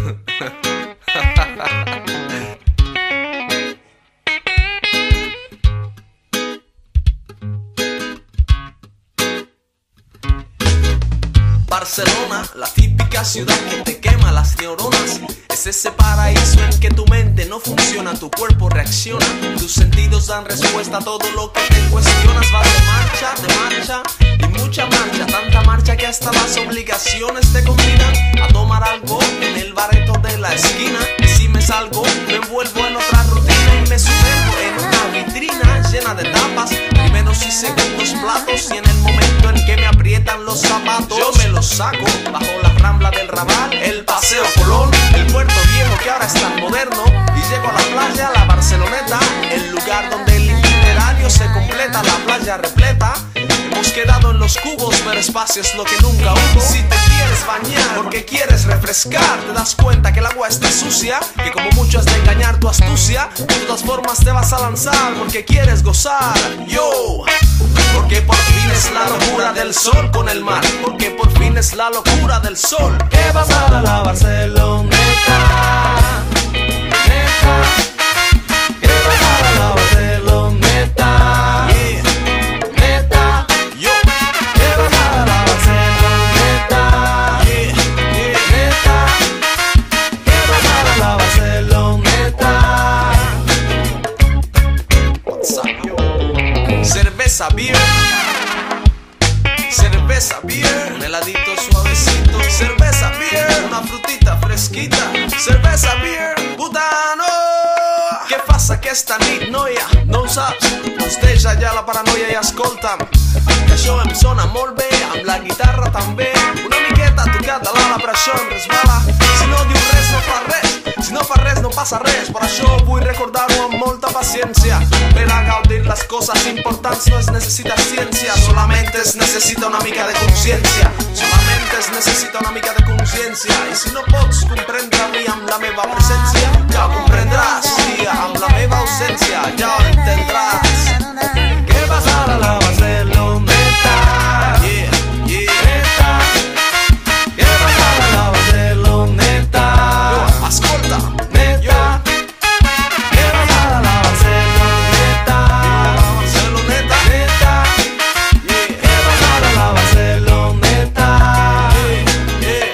Barcelona, la típica ciudad que te quema las neuronas. Es ese paraíso en que tu mente no funciona, tu cuerpo reacciona, tus sentidos dan respuesta a todo lo que te cuestionas. Vas de marcha y mucha marcha, tanta marcha que hasta las obligaciones te convidan a tomar algo en el bareto de la esquina. Y si me salgo, me envuelvo en otra rutina y me sumerjo en una vitrina llena de tapas, primeros y segundos platos, y en el momento en que me aprietan los zapatos, yo me los saco bajo la rambla del Raval, el Paseo Colón, el Puerto Viejo que ahora es tan moderno, y llego a la playa, la Barceloneta, el lugar donde el itinerario se completa, la playa repleta. Hemos quedado en los cubos, pero espacio es lo que nunca hubo. Si te quieres bañar porque quieres refrescar, te das cuenta que el agua está sucia, que como mucho has de engañar tu astucia. De todas formas te vas a lanzar porque quieres gozar. Yo, porque por fin es la locura del sol con el mar, porque por fin es la locura del sol. ¿Qué pasa a la Barceloneta? Neta. ¿Qué pasa a la Barceloneta? Yeah. Neta. Yo, ¿Qué pasa a la Barceloneta? yeah, yeah. Neta. ¿Qué pasa a la Barceloneta? What's up? Cerveza beer, cerveza beer, un heladito suavecito, cerveza beer, una frutita fresquita, cerveza beer, putano. Che passa che sta nit noia, non saps, festeja ja la paranoia i escolta'm, que això em sona molt bé, amb la guitarra també, una miqueta tocada l'ala, però això em resbala, si no diu res no fa res, si no fa res no passa res, per això vull recordar-ho amb molta paciència, per a gaudir les coses importants no es necessita ciència, solamente es necessita una mica de consciència, solamente es necessita una mica de consciència, i si no pots comprendre-m'hi amb la meva presència, ja ho comprendràs, i amb la meva ausència ja ho entendràs. ¿Qué pasa a la Barceloneta? Yeah, yeah. Neta. ¿Qué pasa a la Barceloneta? Yo, escolta, Neta. ¿Qué pasa a la Barceloneta? Barceloneta, Neta. yeah, ¿Qué pasa a la Barceloneta? yeah.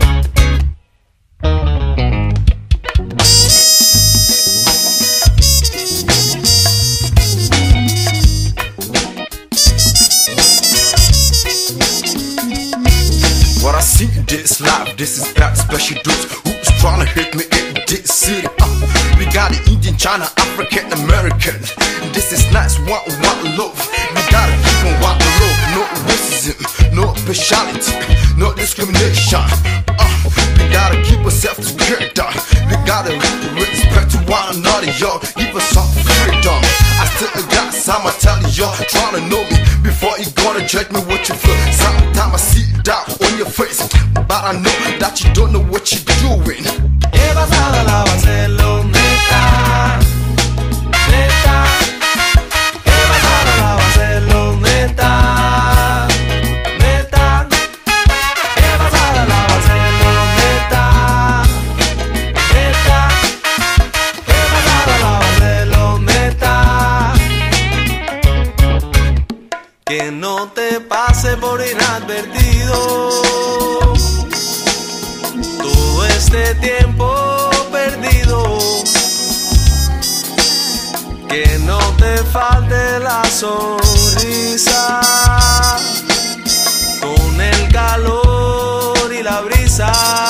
What I see in this life, this is that special dudes who's trying to hit me in this city. We got the Indian, China, African, American. This is nice, one love. We gotta keep on one love. No racism, no partiality, no discrimination. We gotta keep ourselves together. We gotta respect to one another, yo. Give us some freedom. I still got some, I tell you, trying to know me before you gonna judge me what you feel. Sometimes I see that on your face, but I know that you don't know what you're doing. ¿Qué pasa a la Barceloneta? Neta. ¿Qué pasa a la Barceloneta? Neta. ¿Qué pasa a la Barceloneta? Neta. ¿Qué pasa a la Barceloneta? Que no te pase por inadvertido todo este tiempo perdido, que no te falte la sonrisa con el calor y la brisa.